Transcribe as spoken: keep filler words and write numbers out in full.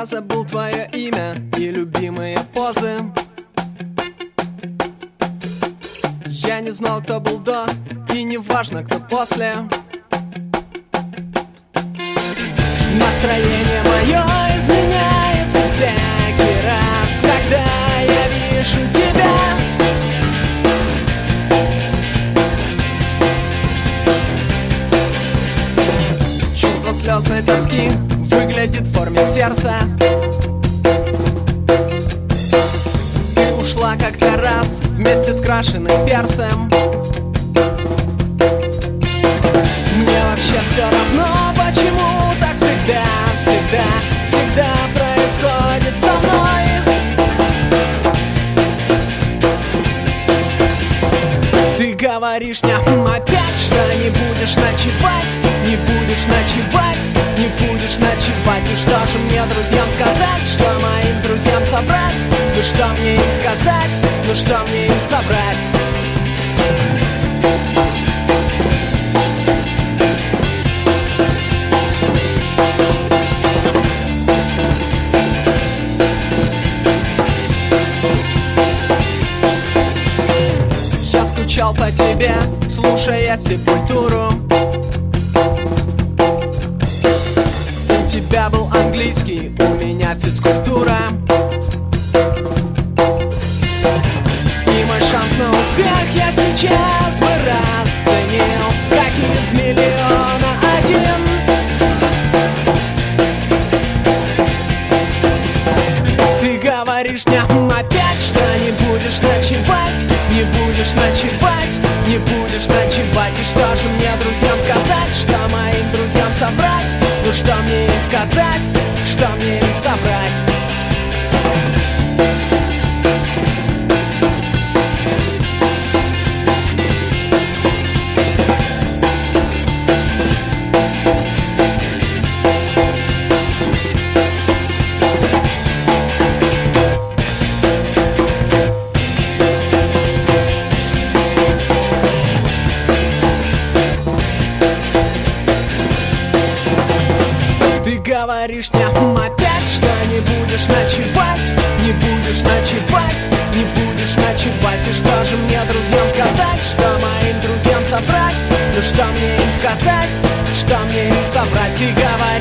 забыл твое имя и любимые позы. Я не знал, кто был до, и не важно, кто после. Настроение мое изменяется всякий раз, когда я вижу тебя. Чувство слезной тоски выглядит в форме сердца. Ты ушла как-то раз вместе с крашеным перцем. Мне вообще все равно, почему так всегда, всегда, всегда происходит со мной. Ты говоришь мне опять, что не будешь ночевать, не будешь ночевать, не будешь ночевать. И что же мне друзьям сказать, что моим друзьям собрать? Ну что мне им сказать, ну что мне им собрать? Я скучал по тебе, слушая Сепультуру. У тебя был английский, у меня физкультура. И мой шанс на успех я сейчас бы расценил как из миллиона один. Ты говоришь мне опять, что не будешь ночевать, не будешь ночевать, не будешь ночевать. И что же мне друзьям сказать, что моим друзьям собрать? Ну что мне им сказать, что мне им собрать? Говоришь мне опять, что не будешь ночевать, не будешь ночевать, не будешь ночевать. И что же мне друзьям сказать, что моим друзьям собрать? Ну что мне им сказать, что мне им собрать? Ты говоришь